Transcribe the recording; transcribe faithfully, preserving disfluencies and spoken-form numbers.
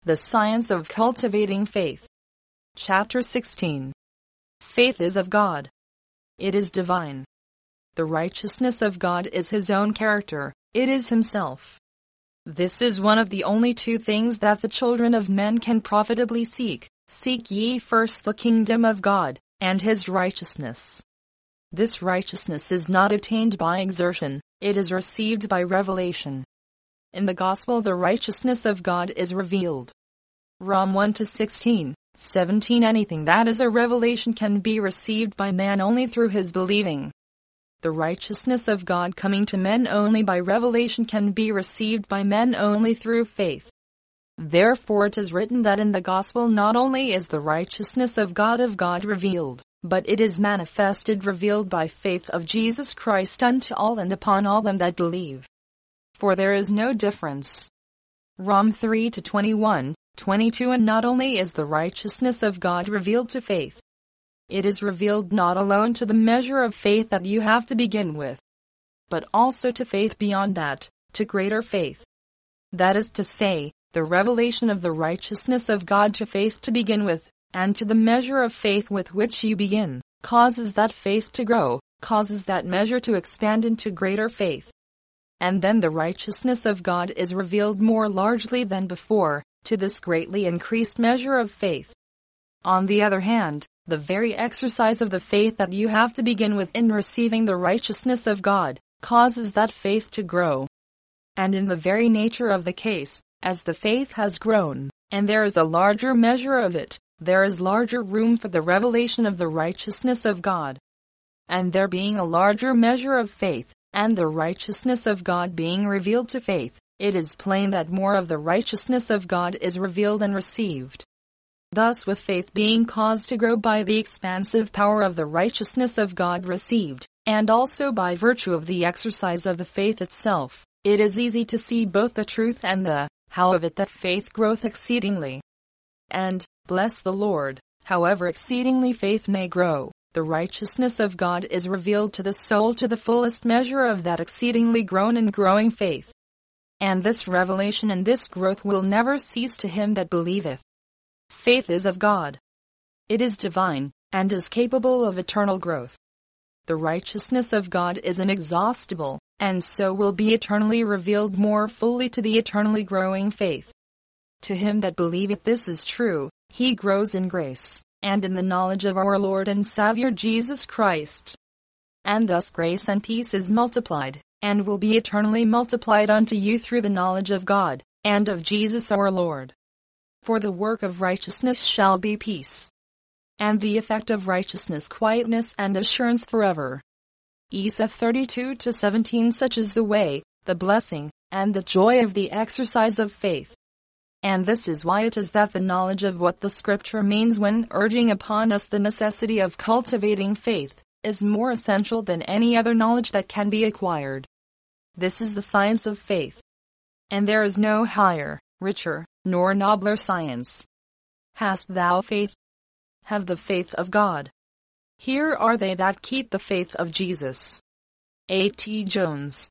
The Science of Cultivating Faith. Chapter sixteen. Faith is of God. It is divine. The righteousness of God is His own character, it is Himself. This is one of the only two things that the children of men can profitably seek. Seek ye first the kingdom of God, and His righteousness. This righteousness is not attained by exertion, it is received by revelation. In the Gospel the righteousness of God is revealed. Romans one to sixteen, seventeen. Anything that is a revelation can be received by man only through his believing. The righteousness of God coming to men only by revelation can be received by men only through faith. Therefore it is written that in the Gospel not only is the righteousness of God of God revealed, but it is manifested revealed by faith of Jesus Christ unto all and upon all them that believe. For there is no difference. Romans three to twenty-one, twenty-two. And not only is the righteousness of God revealed to faith, it is revealed not alone to the measure of faith that you have to begin with, but also to faith beyond that, to greater faith. That is to say, the revelation of the righteousness of God to faith to begin with, and to the measure of faith with which you begin, causes that faith to grow, causes that measure to expand into greater faith. And then the righteousness of God is revealed more largely than before, to this greatly increased measure of faith. On the other hand, the very exercise of the faith that you have to begin with in receiving the righteousness of God, causes that faith to grow. And in the very nature of the case, as the faith has grown, and there is a larger measure of it, there is larger room for the revelation of the righteousness of God. And there being a larger measure of faith, and the righteousness of God being revealed to faith, it is plain that more of the righteousness of God is revealed and received. Thus, with faith being caused to grow by the expansive power of the righteousness of God received, and also by virtue of the exercise of the faith itself, it is easy to see both the truth and the how of it that faith groweth exceedingly. And, bless the Lord, however exceedingly faith may grow, the righteousness of God is revealed to the soul to the fullest measure of that exceedingly grown and growing faith. And this revelation and this growth will never cease to him that believeth. Faith is of God. It is divine, and is capable of eternal growth. The righteousness of God is inexhaustible, and so will be eternally revealed more fully to the eternally growing faith. To him that believeth this is true, he grows in grace, and in the knowledge of our Lord and Savior Jesus Christ. And thus grace and peace is multiplied, and will be eternally multiplied unto you through the knowledge of God, and of Jesus our Lord. For the work of righteousness shall be peace, and the effect of righteousness quietness and assurance forever. Isa thirty-two to seventeen. Such is the way, the blessing, and the joy of the exercise of faith. And this is why it is that the knowledge of what the Scripture means when urging upon us the necessity of cultivating faith, is more essential than any other knowledge that can be acquired. This is the science of faith. And there is no higher, richer, nor nobler science. Hast thou faith? Have the faith of God. Here are they that keep the faith of Jesus. A T Jones.